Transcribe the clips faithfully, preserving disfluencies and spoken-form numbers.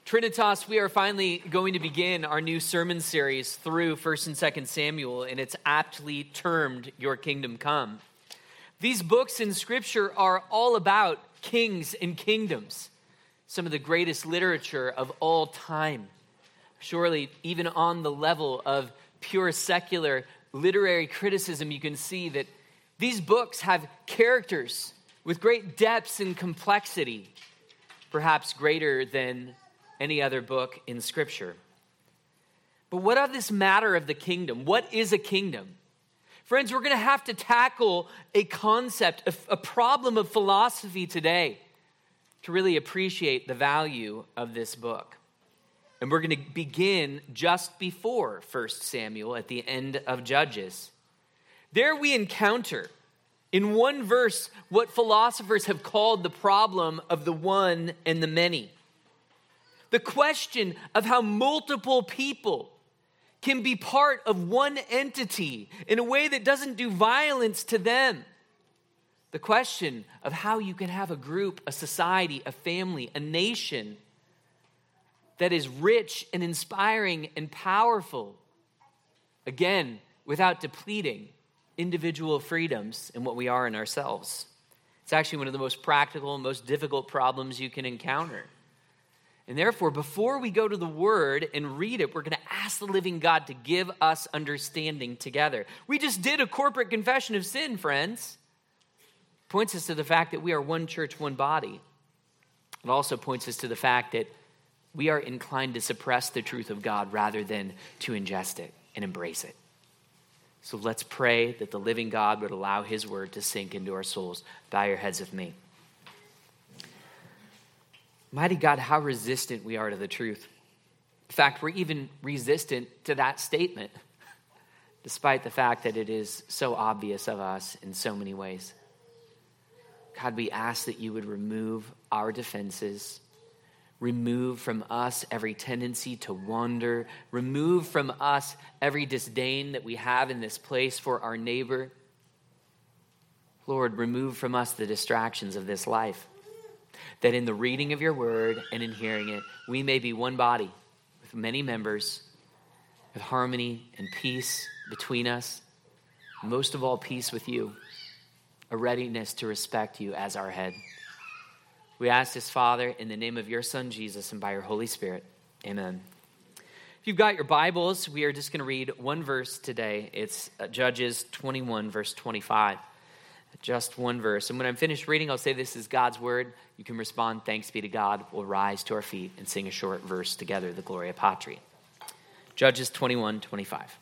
Trinitas, we are finally going to begin our new sermon series through First and Second Samuel, and it's aptly termed Your Kingdom Come. These books in Scripture are all about kings and kingdoms, some of the greatest literature of all time. Surely, even on the level of pure secular literary criticism, you can see that these books have characters with great depths and complexity, perhaps greater than any other book in Scripture. But what of this matter of the kingdom? What is a kingdom? Friends, we're going to have to tackle a concept, a, a problem of philosophy today to really appreciate the value of this book. And we're going to begin just before First Samuel at the end of Judges. There we encounter in one verse what philosophers have called the problem of the one and the many. The question of how multiple people can be part of one entity in a way that doesn't do violence to them. The question of how you can have a group, a society, a family, a nation that is rich and inspiring and powerful, again, without depleting individual freedoms and what we are in ourselves. It's actually one of the most practical and most difficult problems you can encounter. And therefore, before we go to the Word and read it, we're going to ask the living God to give us understanding together. We just did a corporate confession of sin, friends. It points us to the fact that we are one church, one body. It also points us to the fact that we are inclined to suppress the truth of God rather than to ingest it and embrace it. So let's pray that the living God would allow His Word to sink into our souls. Bow your heads with me. Mighty God, how resistant we are to the truth. In fact, we're even resistant to that statement, despite the fact that it is so obvious of us in so many ways. God, we ask that you would remove our defenses, remove from us every tendency to wander, remove from us every disdain that we have in this place for our neighbor. Lord, remove from us the distractions of this life, that in the reading of your word and in hearing it, we may be one body with many members, with harmony and peace between us, most of all peace with you, a readiness to respect you as our head. We ask this, Father, in the name of your Son, Jesus, and by your Holy Spirit. Amen. If you've got your Bibles, we are just going to read one verse today. It's Judges twenty-one, verse twenty-five. Just one verse. And when I'm finished reading, I'll say this is God's word. You can respond, thanks be to God. We'll rise to our feet and sing a short verse together, the Gloria Patri. Judges twenty-one, twenty-five.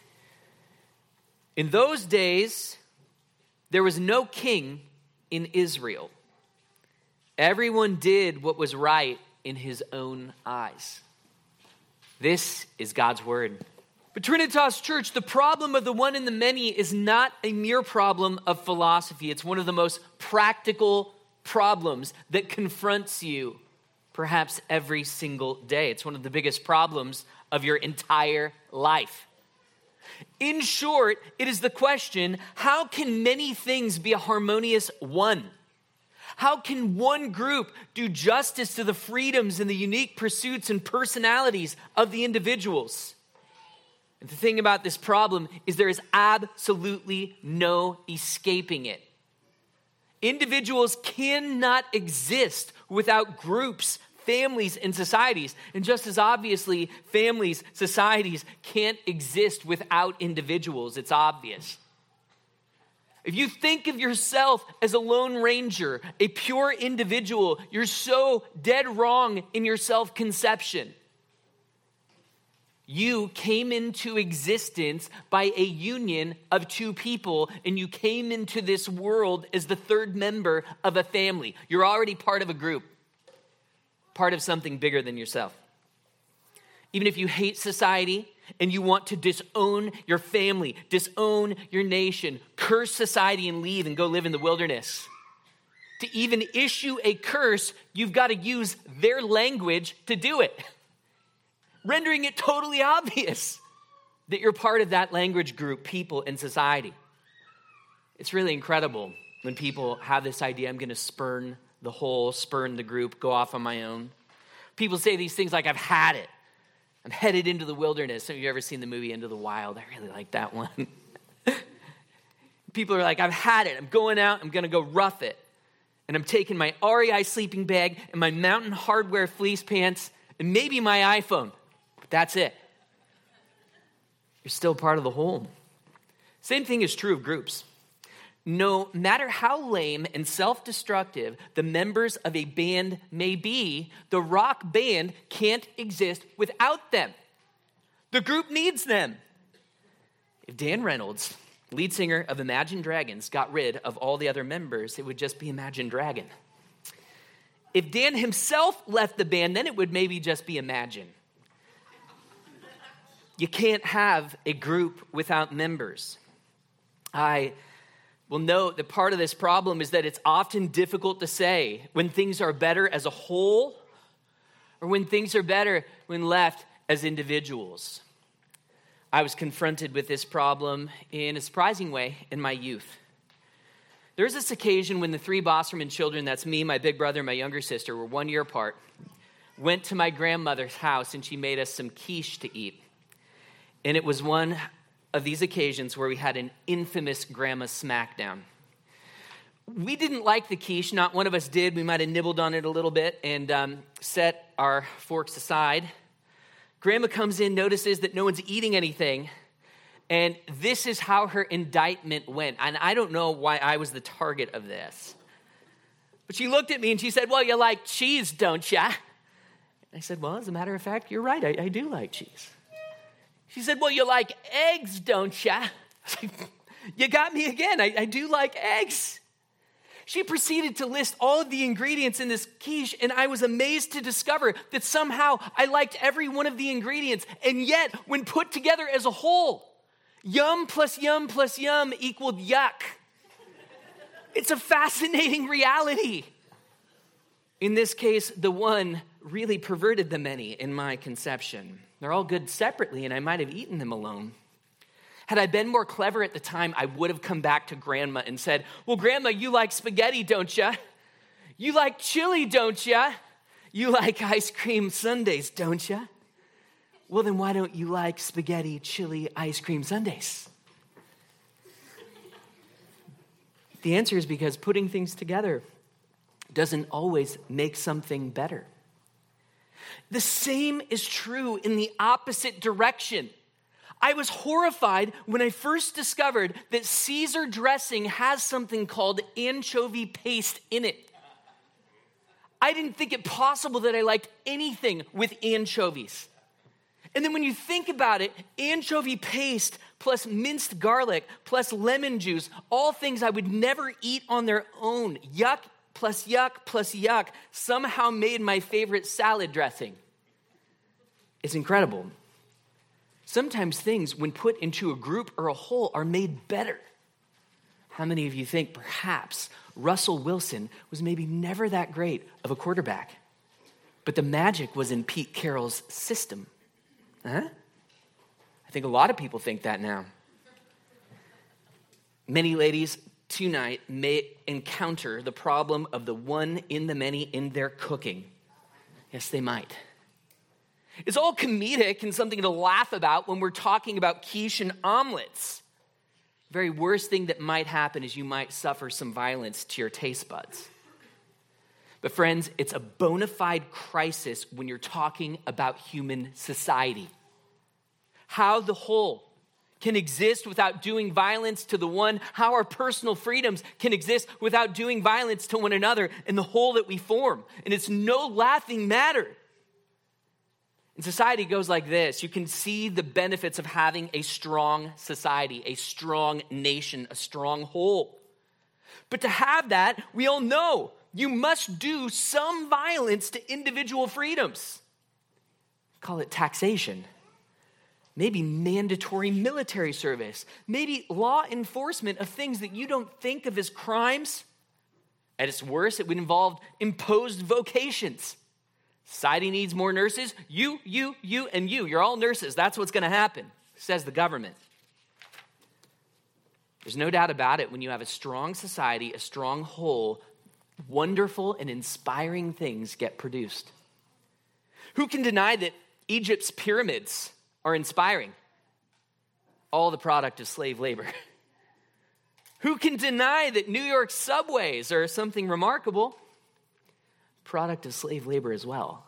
In those days, there was no king in Israel. Everyone did what was right in his own eyes. This is God's word. But Trinitas Church, the problem of the one and the many is not a mere problem of philosophy. It's one of the most practical problems that confronts you perhaps every single day. It's one of the biggest problems of your entire life. In short, it is the question, how can many things be a harmonious one? How can one group do justice to the freedoms and the unique pursuits and personalities of the individuals? And the thing about this problem is there is absolutely no escaping it. Individuals cannot exist without groups, families, and societies. And just as obviously, families, societies can't exist without individuals. It's obvious. If you think of yourself as a lone ranger, a pure individual, you're so dead wrong in your self-conception. You came into existence by a union of two people, and you came into this world as the third member of a family. You're already part of a group, part of something bigger than yourself. Even if you hate society and you want to disown your family, disown your nation, curse society and leave and go live in the wilderness, to even issue a curse, you've got to use their language to do it, rendering it totally obvious that you're part of that language group, people, and society. It's really incredible when people have this idea, I'm going to spurn the whole, spurn the group, go off on my own. People say these things like, I've had it. I'm headed into the wilderness. Some of you ever seen the movie Into the Wild? I really like that one. People are like, I've had it. I'm going out. I'm going to go rough it. And I'm taking my R E I sleeping bag and my Mountain Hardwear fleece pants and maybe my iPhone. But that's it. You're still part of the whole. Same thing is true of groups. No matter how lame and self-destructive the members of a band may be, the rock band can't exist without them. The group needs them. If Dan Reynolds, lead singer of Imagine Dragons, got rid of all the other members, it would just be Imagine Dragon. If Dan himself left the band, then it would maybe just be Imagine. You can't have a group without members. I will note that part of this problem is that it's often difficult to say when things are better as a whole or when things are better when left as individuals. I was confronted with this problem in a surprising way in my youth. There was this occasion when the three Bosserman children, that's me, my big brother, and my younger sister, were one year apart, went to my grandmother's house and she made us some quiche to eat. And it was one of these occasions where we had an infamous grandma smackdown. We didn't like the quiche. Not one of us did. We might have nibbled on it a little bit and um, set our forks aside. Grandma comes in, notices that no one's eating anything, and this is how her indictment went. And I don't know why I was the target of this. But she looked at me and she said, well, you like cheese, don't ya? I said, well, as a matter of fact, you're right. I, I do like cheese. She said, well, you like eggs, don't ya? You got me again. I, I do like eggs. She proceeded to list all of the ingredients in this quiche, and I was amazed to discover that somehow I liked every one of the ingredients. And yet, when put together as a whole, yum plus yum plus yum equaled yuck. It's a fascinating reality. In this case, the one really perverted the many in my conception. They're all good separately, and I might have eaten them alone. Had I been more clever at the time, I would have come back to Grandma and said, well, Grandma, you like spaghetti, don't ya? You like chili, don't ya? You like ice cream sundaes, don't ya? Well, then why don't you like spaghetti, chili, ice cream sundaes? The answer is because putting things together doesn't always make something better. The same is true in the opposite direction. I was horrified when I first discovered that Caesar dressing has something called anchovy paste in it. I didn't think it possible that I liked anything with anchovies. And then when you think about it, anchovy paste plus minced garlic plus lemon juice, all things I would never eat on their own, yuck plus yuck plus yuck, somehow made my favorite salad dressing. It's incredible. Sometimes things, when put into a group or a whole, are made better. How many of you think perhaps Russell Wilson was maybe never that great of a quarterback, but the magic was in Pete Carroll's system? Huh? I think a lot of people think that now. Many ladies tonight may encounter the problem of the one in the many in their cooking. Yes, they might. It's all comedic and something to laugh about when we're talking about quiche and omelets. The very worst thing that might happen is you might suffer some violence to your taste buds. But friends, it's a bona fide crisis when you're talking about human society. How the whole can exist without doing violence to the one, how our personal freedoms can exist without doing violence to one another and the whole that we form. And it's no laughing matter. And society goes like this. You can see the benefits of having a strong society, a strong nation, a strong whole. But to have that, we all know you must do some violence to individual freedoms. Call it taxation. Maybe mandatory military service. Maybe law enforcement of things that you don't think of as crimes. At its worst, it would involve imposed vocations. Society needs more nurses. You, you, you, and you. You're all nurses. That's what's going to happen, says the government. There's no doubt about it. When you have a strong society, a strong whole, wonderful and inspiring things get produced. Who can deny that Egypt's pyramids are inspiring? All the product of slave labor. Who can deny that New York's subways are something remarkable? Product of slave labor as well.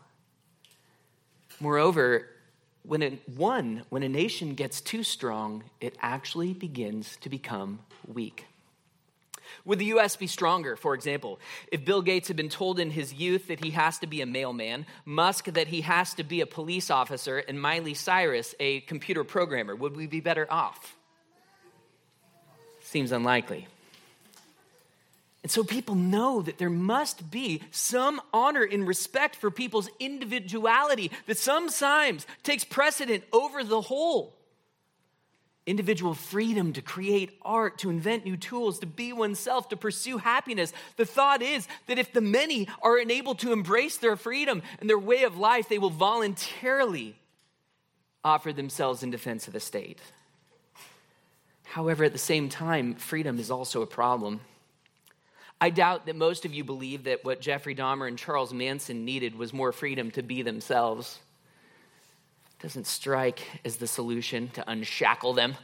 Moreover, when a, one, when a nation gets too strong, it actually begins to become weak. Would the U S be stronger, for example, if Bill Gates had been told in his youth that he has to be a mailman, Musk that he has to be a police officer, and Miley Cyrus a computer programmer? Would we be better off? Seems unlikely. And so people know that there must be some honor and respect for people's individuality that sometimes takes precedent over the whole. Individual freedom to create art, to invent new tools, to be oneself, to pursue happiness. The thought is that if the many are unable to embrace their freedom and their way of life, they will voluntarily offer themselves in defense of the state. However, at the same time, freedom is also a problem. I doubt that most of you believe that what Jeffrey Dahmer and Charles Manson needed was more freedom to be themselves. Doesn't strike as the solution to unshackle them.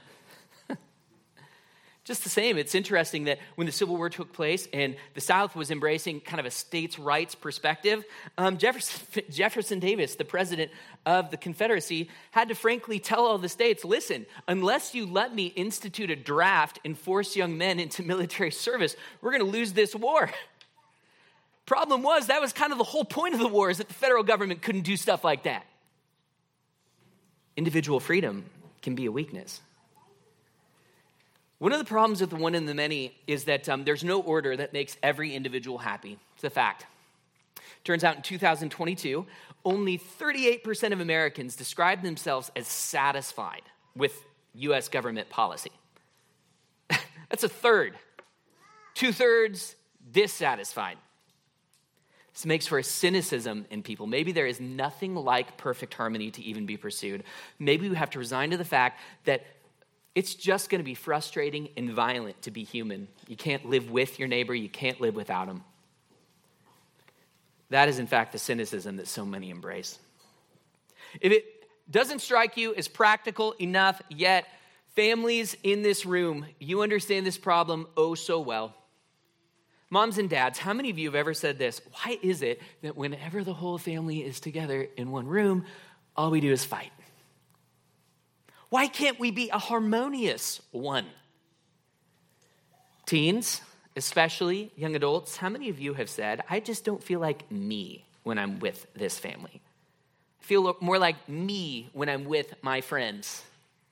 Just the same, it's interesting that when the Civil War took place and the South was embracing kind of a states' rights perspective, um, Jefferson, Jefferson Davis, the president of the Confederacy, had to frankly tell all the states, listen, unless you let me institute a draft and force young men into military service, we're going to lose this war. Problem was, that was kind of the whole point of the war, is that the federal government couldn't do stuff like that. Individual freedom can be a weakness. One of the problems with the one and the many is that um, there's no order that makes every individual happy. It's a fact. Turns out in two thousand twenty-two, only thirty-eight percent of Americans describe themselves as satisfied with U S government policy. That's a third. Two-thirds dissatisfied. This makes for a cynicism in people. Maybe there is nothing like perfect harmony to even be pursued. Maybe we have to resign to the fact that it's just going to be frustrating and violent to be human. You can't live with your neighbor. You can't live without him. That is, in fact, the cynicism that so many embrace. If it doesn't strike you as practical enough yet, families in this room, you understand this problem oh so well. Moms and dads, how many of you have ever said this? Why is it that whenever the whole family is together in one room, all we do is fight? Why can't we be a harmonious one? Teens, especially young adults, how many of you have said, I just don't feel like me when I'm with this family? I feel more like me when I'm with my friends.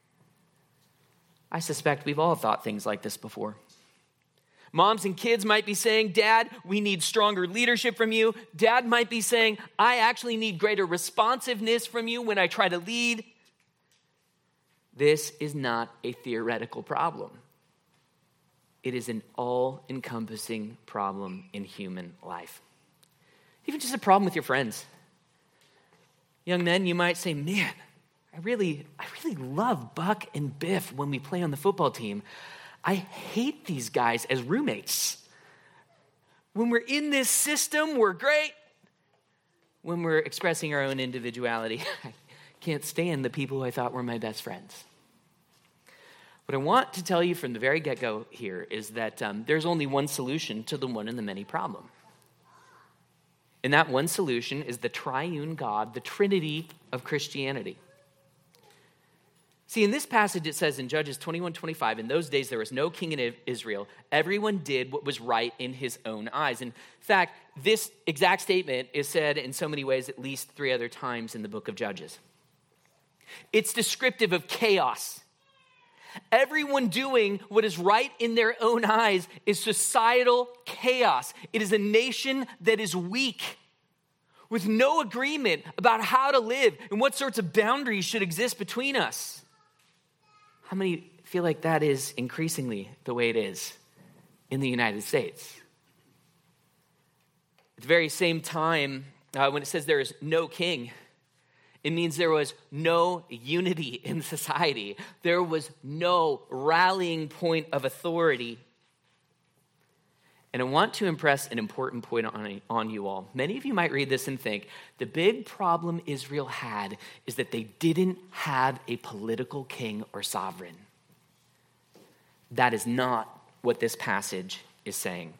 I suspect we've all thought things like this before. Moms and kids might be saying, Dad, we need stronger leadership from you. Dad might be saying, I actually need greater responsiveness from you when I try to lead. This is not a theoretical problem. It is an all-encompassing problem in human life. Even just a problem with your friends. Young men, you might say, man, I really, I really love Buck and Biff when we play on the football team. I hate these guys as roommates. When we're in this system, we're great. When we're expressing our own individuality, I can't stand the people who I thought were my best friends. What I want to tell you from the very get-go here is that um, there's only one solution to the one and the many problem. And that one solution is the triune God, the Trinity of Christianity. See, in this passage, it says in Judges twenty-one twenty-five, in those days there was no king in Israel. Everyone did what was right in his own eyes. In fact, this exact statement is said in so many ways at least three other times in the book of Judges. It's descriptive of chaos. Everyone doing what is right in their own eyes is societal chaos. It is a nation that is weak, with no agreement about how to live and what sorts of boundaries should exist between us. How many feel like that is increasingly the way it is in the United States? At the very same time, uh, when it says there is no king, it means there was no unity in society. There was no rallying point of authority. And I want to impress an important point on, on you all. Many of you might read this and think, the big problem Israel had is that they didn't have a political king or sovereign. That is not what this passage is saying.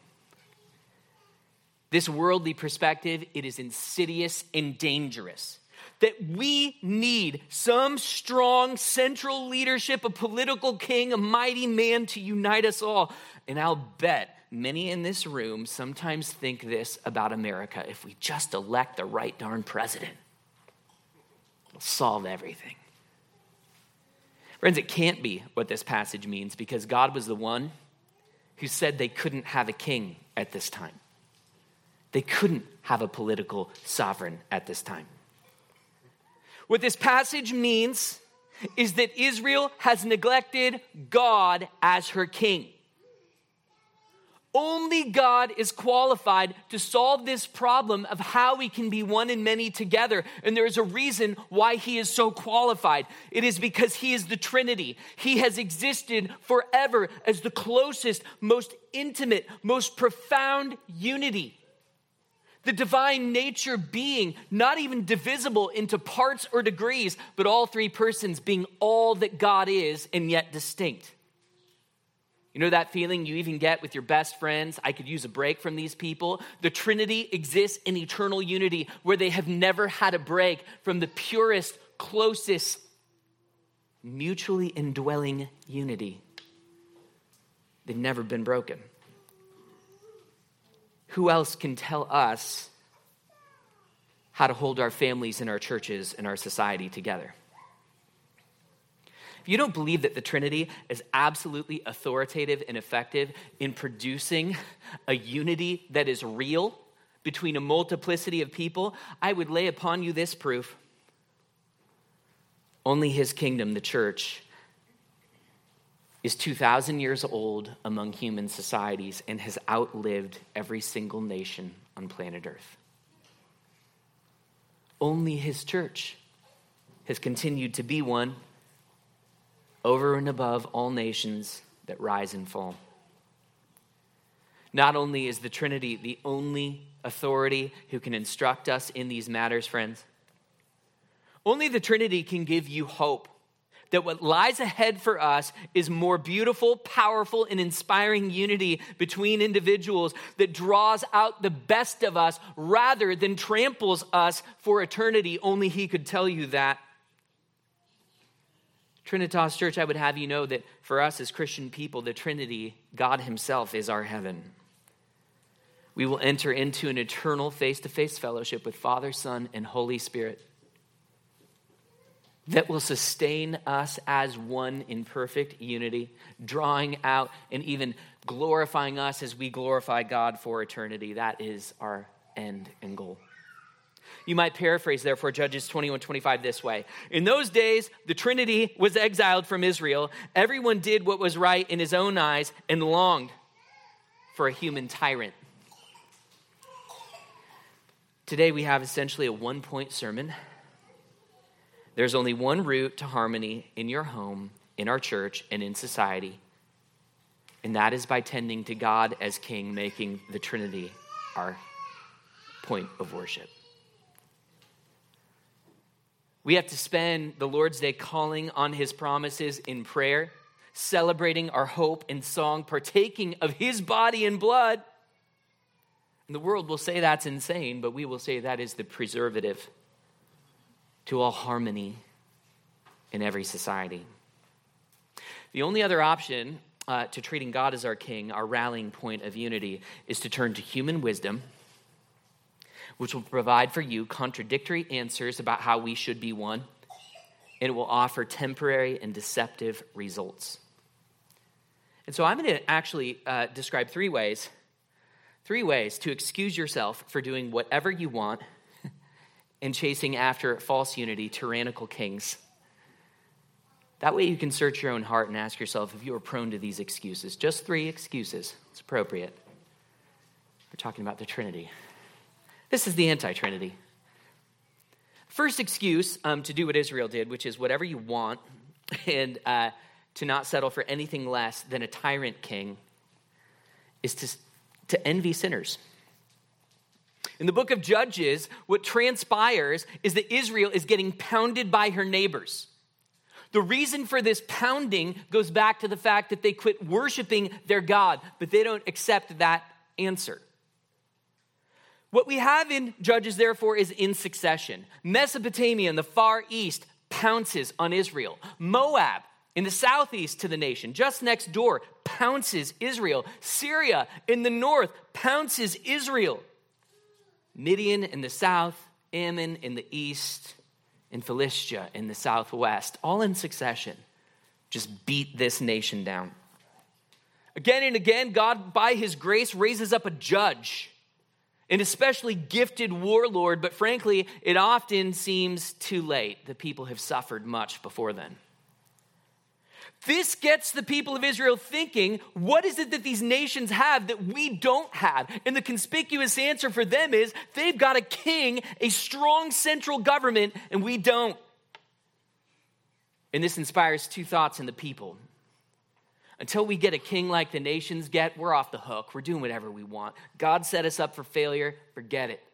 This worldly perspective, it is insidious and dangerous. That we need some strong central leadership, a political king, a mighty man to unite us all. And I'll bet many in this room sometimes think this about America. If we just elect the right darn president, it'll solve everything. Friends, it can't be what this passage means, because God was the one who said they couldn't have a king at this time. They couldn't have a political sovereign at this time. What this passage means is that Israel has neglected God as her king. Only God is qualified to solve this problem of how we can be one and many together. And there is a reason why he is so qualified. It is because he is the Trinity. He has existed forever as the closest, most intimate, most profound unity. The divine nature being not even divisible into parts or degrees, but all three persons being all that God is and yet distinct. You know that feeling you even get with your best friends? I could use a break from these people. The Trinity exists in eternal unity where they have never had a break from the purest, closest, mutually indwelling unity. They've never been broken. Who else can tell us how to hold our families and our churches and our society together? If you don't believe that the Trinity is absolutely authoritative and effective in producing a unity that is real between a multiplicity of people, I would lay upon you this proof. Only his kingdom, the church, is two thousand years old among human societies and has outlived every single nation on planet Earth. Only his church has continued to be one over and above all nations that rise and fall. Not only is the Trinity the only authority who can instruct us in these matters, friends, only the Trinity can give you hope that what lies ahead for us is more beautiful, powerful, and inspiring unity between individuals that draws out the best of us rather than tramples us for eternity. Only he could tell you that. Trinitas Church, I would have you know that for us as Christian people, the Trinity, God himself, is our heaven. We will enter into an eternal face-to-face fellowship with Father, Son, and Holy Spirit that will sustain us as one in perfect unity, drawing out and even glorifying us as we glorify God for eternity. That is our end and goal. You might paraphrase, therefore, Judges twenty-one twenty-five this way. In those days, the Trinity was exiled from Israel. Everyone did what was right in his own eyes and longed for a human tyrant. Today, we have essentially a one-point sermon. There's only one route to harmony in your home, in our church, and in society. And that is by tending to God as King, making the Trinity our point of worship. We have to spend the Lord's Day calling on his promises in prayer, celebrating our hope in song, partaking of his body and blood. And the world will say that's insane, but we will say that is the preservative to all harmony in every society. The only other option uh, to treating God as our king, our rallying point of unity, is to turn to human wisdom, which will provide for you contradictory answers about how we should be one, and it will offer temporary and deceptive results. And so I'm going to actually uh, describe three ways, three ways to excuse yourself for doing whatever you want and chasing after false unity, tyrannical kings. That way you can search your own heart and ask yourself if you are prone to these excuses. Just three excuses. It's appropriate. We're talking about the Trinity. This is the anti-Trinity. First excuse um, to do what Israel did, which is whatever you want, and uh, to not settle for anything less than a tyrant king, is to to envy sinners. In the book of Judges, what transpires is that Israel is getting pounded by her neighbors. The reason for this pounding goes back to the fact that they quit worshiping their God, but they don't accept that answer. What we have in Judges, therefore, is in succession. Mesopotamia in the far east pounces on Israel. Moab in the southeast to the nation, just next door, pounces Israel. Syria in the north pounces Israel. Midian in the south, Ammon in the east, and Philistia in the southwest, all in succession, just beat this nation down. Again and again, God, by his grace, raises up a judge, an especially gifted warlord, but frankly, it often seems too late. The people have suffered much before then. This gets the people of Israel thinking, what is it that these nations have that we don't have? And the conspicuous answer for them is they've got a king, a strong central government, and we don't. And this inspires two thoughts in the people. Until we get a king like the nations get, we're off the hook. We're doing whatever we want. God set us up for failure. Forget it.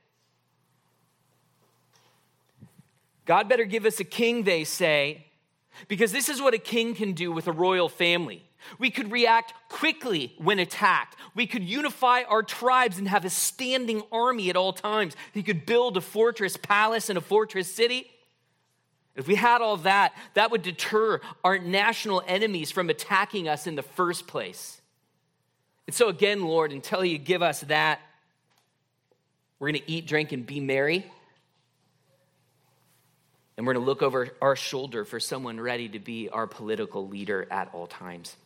God better give us a king, they say, because this is what a king can do with a royal family. We could react quickly when attacked. We could unify our tribes and have a standing army at all times. He could build a fortress palace and a fortress city. If we had all that, that would deter our national enemies from attacking us in the first place. And so again, Lord, until you give us that, we're going to eat, drink, and be merry. And we're going to look over our shoulder for someone ready to be our political leader at all times.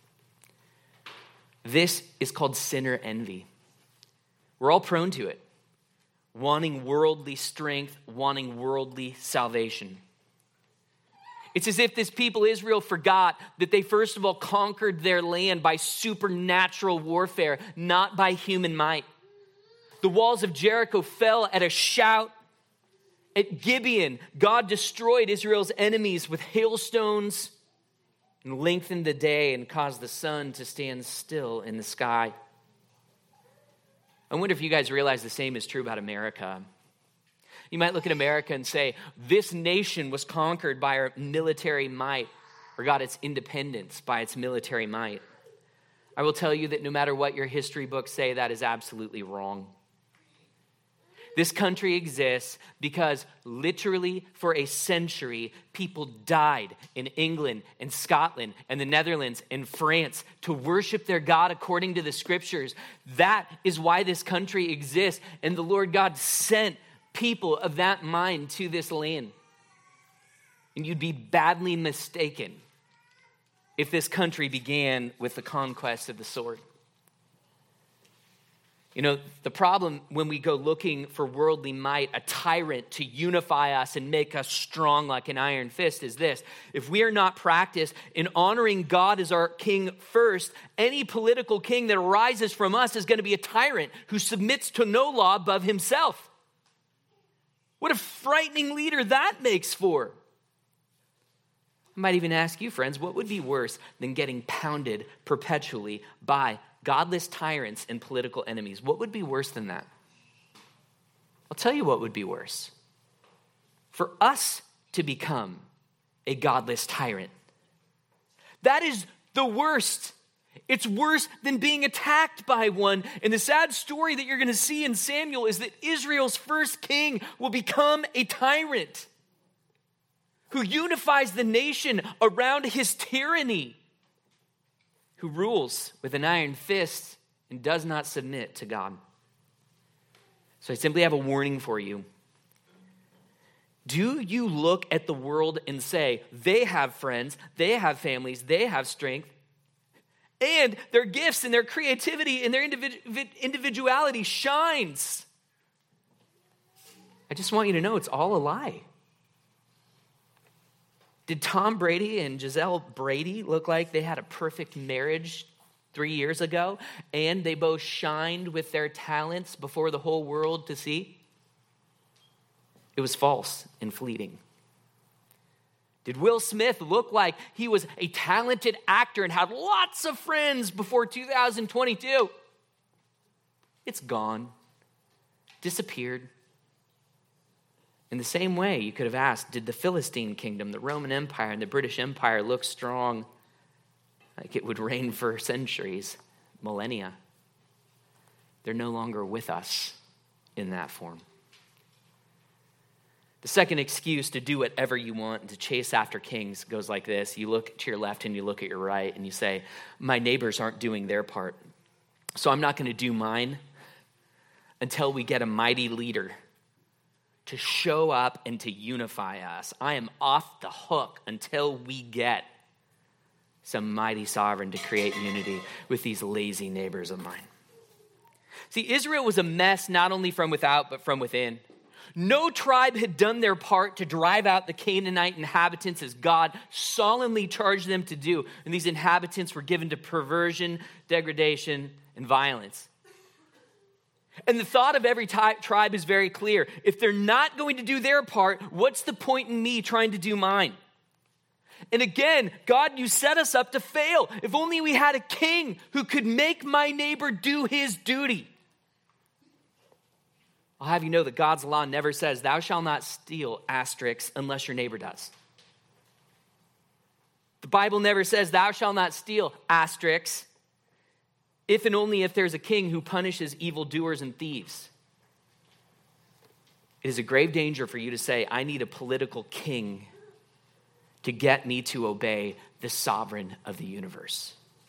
This is called sinner envy. We're all prone to it. Wanting worldly strength, wanting worldly salvation. It's as if this people Israel forgot that they first of all conquered their land by supernatural warfare, not by human might. The walls of Jericho fell at a shout. At Gibeon, God destroyed Israel's enemies with hailstones and lengthened the day and caused the sun to stand still in the sky. I wonder if you guys realize the same is true about America. You might look at America and say, this nation was conquered by our military might, or got its independence by its military might. I will tell you that no matter what your history books say, that is absolutely wrong. This country exists because literally for a century, people died in England and Scotland and the Netherlands and France to worship their God according to the scriptures. That is why this country exists. And the Lord God sent people of that mind to this land. And you'd be badly mistaken if this country began with the conquest of the sword. You know, the problem when we go looking for worldly might, a tyrant to unify us and make us strong like an iron fist, is this. If we are not practiced in honoring God as our king first, any political king that arises from us is going to be a tyrant who submits to no law above himself. What a frightening leader that makes for. I might even ask you, friends, what would be worse than getting pounded perpetually by godless tyrants and political enemies? What would be worse than that? I'll tell you what would be worse. For us to become a godless tyrant. That is the worst. It's worse than being attacked by one. And the sad story that you're going to see in Samuel is that Israel's first king will become a tyrant who unifies the nation around his tyranny, who rules with an iron fist and does not submit to God. So I simply have a warning for you. Do you look at the world and say, they have friends, they have families, they have strength, and their gifts and their creativity and their individu- individuality shines? I just want you to know it's all a lie. Did Tom Brady and Giselle Brady look like they had a perfect marriage three years ago and they both shined with their talents before the whole world to see? It was false and fleeting. Did Will Smith look like he was a talented actor and had lots of friends before two thousand twenty-two? It's gone, disappeared. In the same way, you could have asked, did the Philistine kingdom, the Roman Empire, and the British Empire look strong, like it would reign for centuries, millennia? They're no longer with us in that form. The second excuse to do whatever you want and to chase after kings goes like this. You look to your left and you look at your right and you say, my neighbors aren't doing their part, so I'm not going to do mine until we get a mighty leader to show up and to unify us. I am off the hook until we get some mighty sovereign to create unity with these lazy neighbors of mine. See, Israel was a mess not only from without, but from within. No tribe had done their part to drive out the Canaanite inhabitants as God solemnly charged them to do. And these inhabitants were given to perversion, degradation, and violence. And the thought of every ty- tribe is very clear. If they're not going to do their part, what's the point in me trying to do mine? And again, God, you set us up to fail. If only we had a king who could make my neighbor do his duty. I'll have you know that God's law never says, thou shalt not steal, asterisk, unless your neighbor does. The Bible never says, thou shalt not steal, asterisk, if and only if there's a king who punishes evildoers and thieves. It is a grave danger for you to say, I need a political king to get me to obey the sovereign of the universe.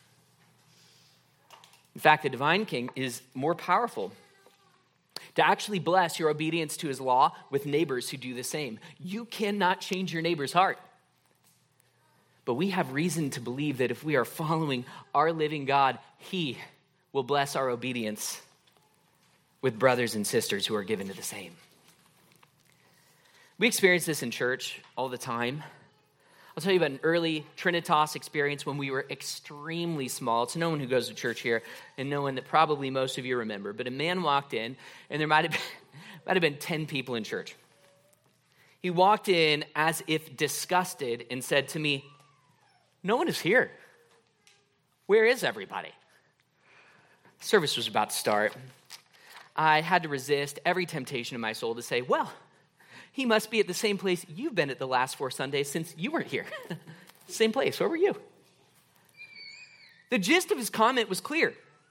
In fact, the divine king is more powerful to actually bless your obedience to his law with neighbors who do the same. You cannot change your neighbor's heart. But we have reason to believe that if we are following our living God, he will bless our obedience with brothers and sisters who are given to the same. We experience this in church all the time. I'll tell you about an early Trinitas experience when we were extremely small. It's no one who goes to church here and no one that probably most of you remember. But a man walked in, and there might have been, might have been ten people in church. He walked in as if disgusted and said to me, no one is here. Where is everybody? Service was about to start. I had to resist every temptation in my soul to say, well, he must be at the same place you've been at the last four Sundays since you weren't here. Same place. Where were you? The gist of his comment was clear.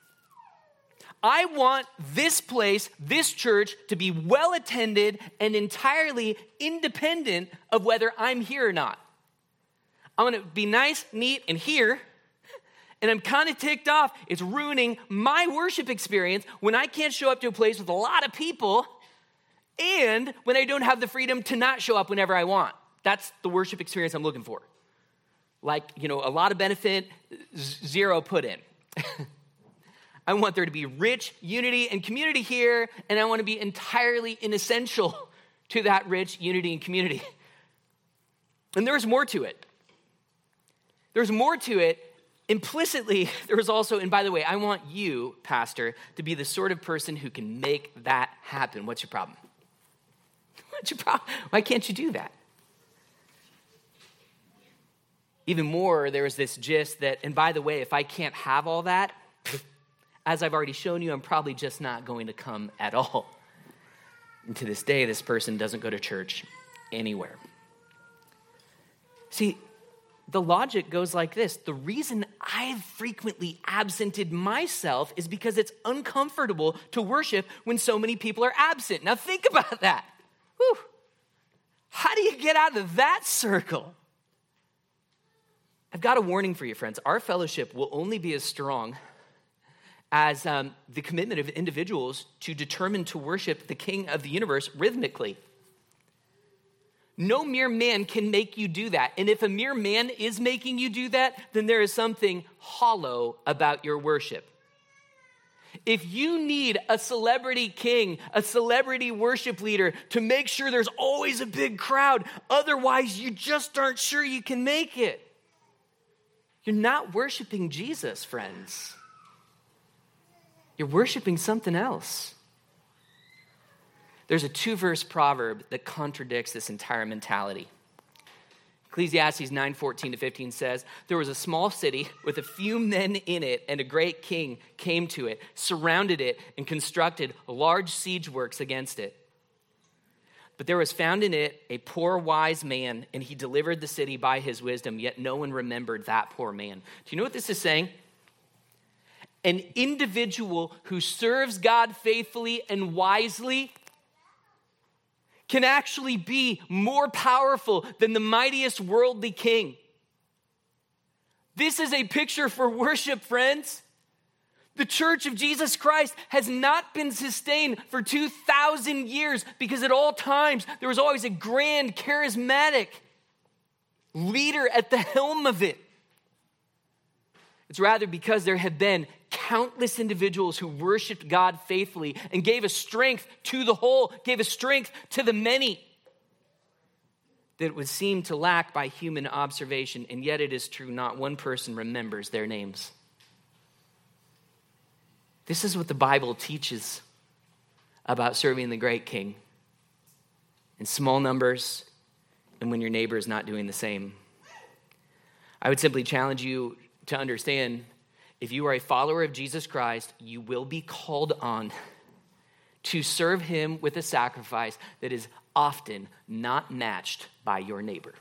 I want this place, this church, to be well attended and entirely independent of whether I'm here or not. I want to be nice, neat, and here. And I'm kind of ticked off. It's ruining my worship experience when I can't show up to a place with a lot of people and when I don't have the freedom to not show up whenever I want. That's the worship experience I'm looking for. Like, you know, a lot of benefit, z- zero put in. I want there to be rich unity and community here, and I want to be entirely inessential to that rich unity and community. And there's more to it. There's more to it. Implicitly, there was also, and by the way, I want you, pastor, to be the sort of person who can make that happen. What's your problem? What's your problem? Why can't you do that? Even more, there was this gist that, and by the way, if I can't have all that, as I've already shown you, I'm probably just not going to come at all. And to this day, this person doesn't go to church anywhere. See, the logic goes like this. The reason I've frequently absented myself is because it's uncomfortable to worship when so many people are absent. Now think about that. Whew. How do you get out of that circle? I've got a warning for you, friends. Our fellowship will only be as strong as um, the commitment of individuals to determine to worship the King of the universe rhythmically. No mere man can make you do that. And if a mere man is making you do that, then there is something hollow about your worship. If you need a celebrity king, a celebrity worship leader to make sure there's always a big crowd, otherwise you just aren't sure you can make it. You're not worshiping Jesus, friends. You're worshiping something else. There's a two-verse proverb that contradicts this entire mentality. Ecclesiastes nine fourteen to fifteen says, there was a small city with a few men in it, and a great king came to it, surrounded it, and constructed large siege works against it. But there was found in it a poor wise man, and he delivered the city by his wisdom, yet no one remembered that poor man. Do you know what this is saying? An individual who serves God faithfully and wisely can actually be more powerful than the mightiest worldly king. This is a picture for worship, friends. The Church of Jesus Christ has not been sustained for two thousand years because at all times there was always a grand, charismatic leader at the helm of it. It's rather because there have been countless individuals who worshiped God faithfully and gave a strength to the whole, gave a strength to the many that would seem to lack by human observation, and yet it is true, not one person remembers their names. This is what the Bible teaches about serving the great King in small numbers and when your neighbor is not doing the same. I would simply challenge you to understand, if you are a follower of Jesus Christ, you will be called on to serve him with a sacrifice that is often not matched by your neighbor.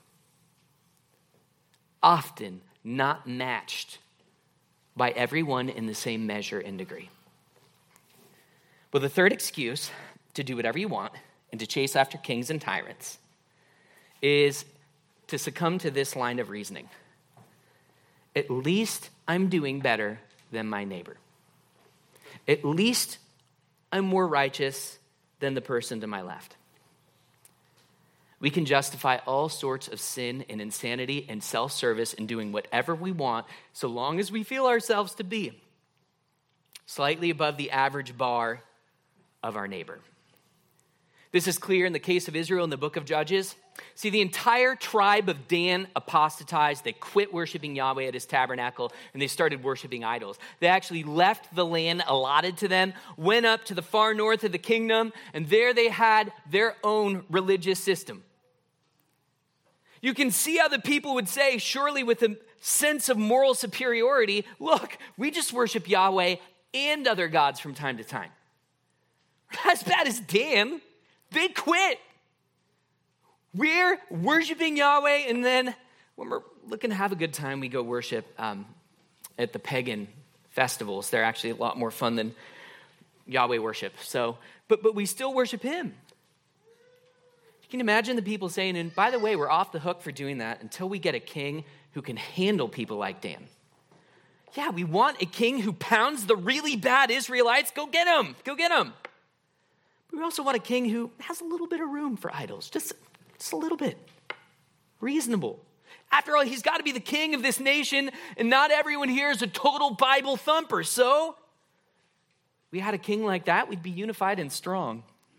Often not matched by everyone in the same measure and degree. Well, the third excuse to do whatever you want and to chase after kings and tyrants is to succumb to this line of reasoning. At least I'm doing better than my neighbor. At least I'm more righteous than the person to my left. We can justify all sorts of sin and insanity and self-service in doing whatever we want so long as we feel ourselves to be slightly above the average bar of our neighbor. This is clear in the case of Israel in the book of Judges. See, the entire tribe of Dan apostatized. They quit worshiping Yahweh at his tabernacle, and they started worshiping idols. They actually left the land allotted to them, went up to the far north of the kingdom, and there they had their own religious system. You can see how the people would say, surely with a sense of moral superiority, look, we just worship Yahweh and other gods from time to time. As bad as Dan. They quit. We're worshiping Yahweh, and then when we're looking to have a good time, we go worship um, at the pagan festivals. They're actually a lot more fun than Yahweh worship. So, but but we still worship him. You can imagine the people saying, and by the way, we're off the hook for doing that until we get a king who can handle people like Dan. Yeah, we want a king who pounds the really bad Israelites. Go get him. Go get him. We also want a king who has a little bit of room for idols, just, just a little bit. Reasonable. After all, he's got to be the king of this nation, and not everyone here is a total Bible thumper. So, if we had a king like that, we'd be unified and strong.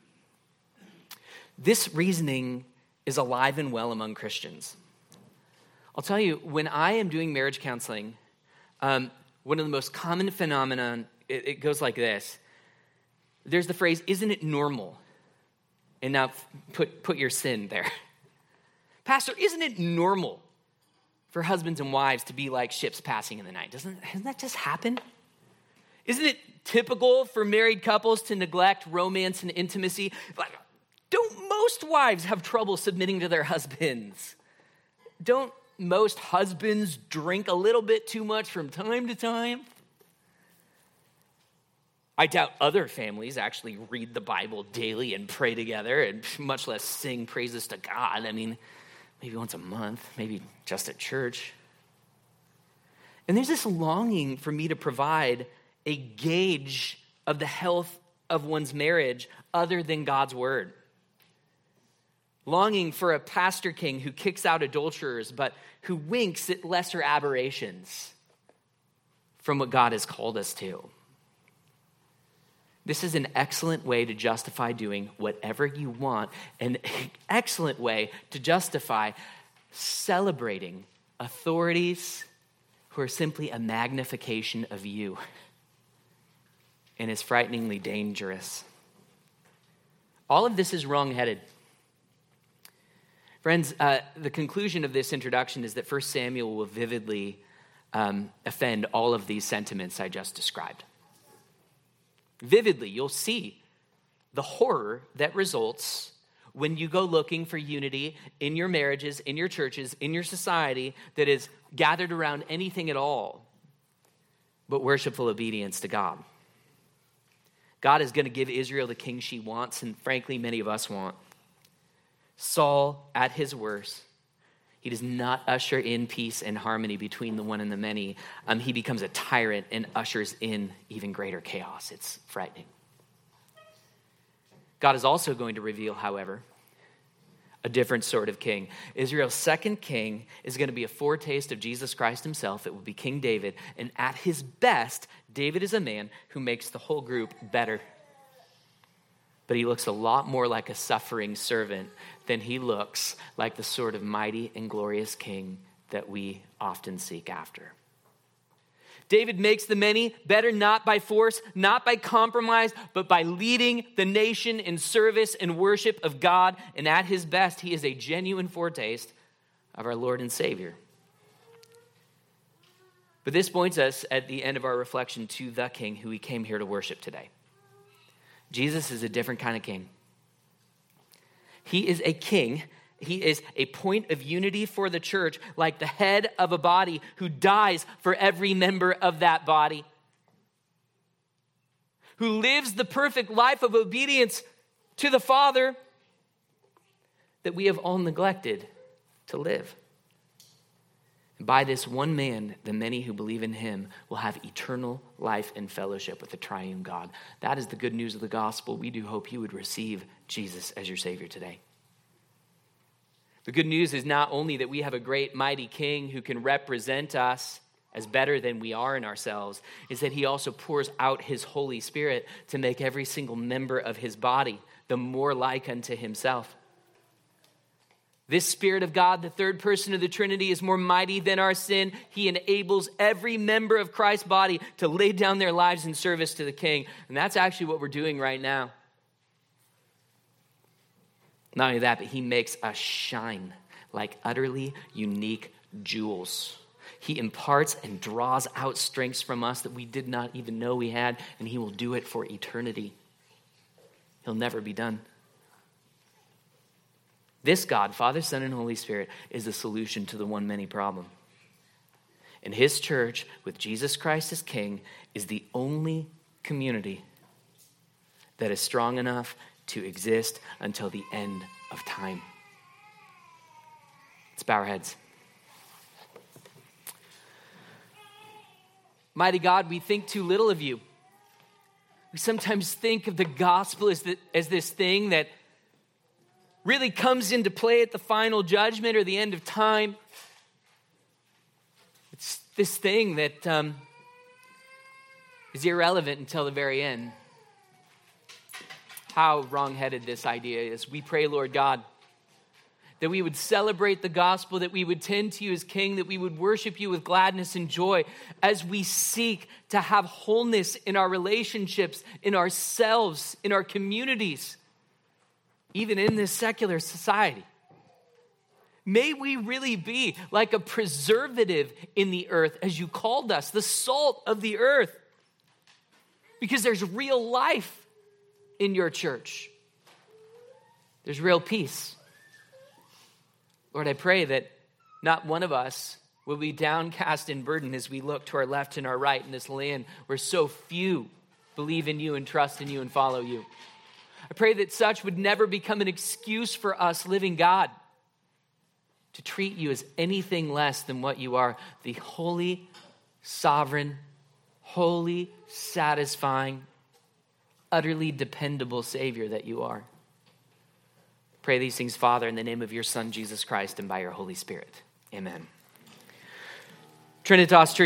This reasoning is alive and well among Christians. I'll tell you, when I am doing marriage counseling, um, one of the most common phenomena, it, it goes like this. There's the phrase, isn't it normal? And now put, put your sin there. Pastor, isn't it normal for husbands and wives to be like ships passing in the night? Doesn't, doesn't that just happen? Isn't it typical for married couples to neglect romance and intimacy? Don't most wives have trouble submitting to their husbands? Don't most husbands drink a little bit too much from time to time? I doubt other families actually read the Bible daily and pray together, and much less sing praises to God. I mean, maybe once a month, maybe just at church. And there's this longing for me to provide a gauge of the health of one's marriage other than God's word. Longing for a pastor king who kicks out adulterers, but who winks at lesser aberrations from what God has called us to. This is an excellent way to justify doing whatever you want, an excellent way to justify celebrating authorities who are simply a magnification of you, and is frighteningly dangerous. All of this is wrong-headed. Friends, uh, the conclusion of this introduction is that First Samuel will vividly um, offend all of these sentiments I just described. Vividly, you'll see the horror that results when you go looking for unity in your marriages, in your churches, in your society that is gathered around anything at all but worshipful obedience to God. God is going to give Israel the king she wants, and frankly, many of us want. Saul, at his worst, he does not usher in peace and harmony between the one and the many. Um, he becomes a tyrant and ushers in even greater chaos. It's frightening. God is also going to reveal, however, a different sort of king. Israel's second king is going to be a foretaste of Jesus Christ himself. It will be King David. And at his best, David is a man who makes the whole group better. But he looks a lot more like a suffering servant than he looks like the sort of mighty and glorious king that we often seek after. David makes the many better not by force, not by compromise, but by leading the nation in service and worship of God. And at his best, he is a genuine foretaste of our Lord and Savior. But this points us at the end of our reflection to the King who we came here to worship today. Jesus is a different kind of king. He is a king. He is a point of unity for the church, like the head of a body who dies for every member of that body, who lives the perfect life of obedience to the Father that we have all neglected to live. And by this one man, the many who believe in him will have eternal life and fellowship with the triune God. That is the good news of the gospel. We do hope you would receive Jesus as your Savior today. The good news is not only that we have a great, mighty King who can represent us as better than we are in ourselves, is that he also pours out his Holy Spirit to make every single member of his body the more like unto himself. This Spirit of God, the third person of the Trinity, is more mighty than our sin. He enables every member of Christ's body to lay down their lives in service to the King. And that's actually what we're doing right now. Not only that, but he makes us shine like utterly unique jewels. He imparts and draws out strengths from us that we did not even know we had, and he will do it for eternity. He'll never be done. This God, Father, Son, and Holy Spirit, is the solution to the one many problem. And his church, with Jesus Christ as King, is the only community that is strong enough to exist until the end of time. Let's bow our heads. Mighty God, we think too little of you. We sometimes think of the gospel as, the, as this thing that really comes into play at the final judgment or the end of time. It's this thing that um, is irrelevant until the very end. How wrong-headed this idea is. We pray, Lord God, that we would celebrate the gospel, that we would tend to you as King, that we would worship you with gladness and joy as we seek to have wholeness in our relationships, in ourselves, in our communities, even in this secular society. May we really be like a preservative in the earth, as you called us, the salt of the earth, because there's real life in your church. There's real peace. Lord, I pray that not one of us will be downcast and burdened as we look to our left and our right in this land where so few believe in you and trust in you and follow you. I pray that such would never become an excuse for us, living God, to treat you as anything less than what you are, the holy, sovereign, holy, satisfying, utterly dependable Savior that you are. Pray these things, Father, in the name of your Son, Jesus Christ, and by your Holy Spirit. Amen. Trinitas Church.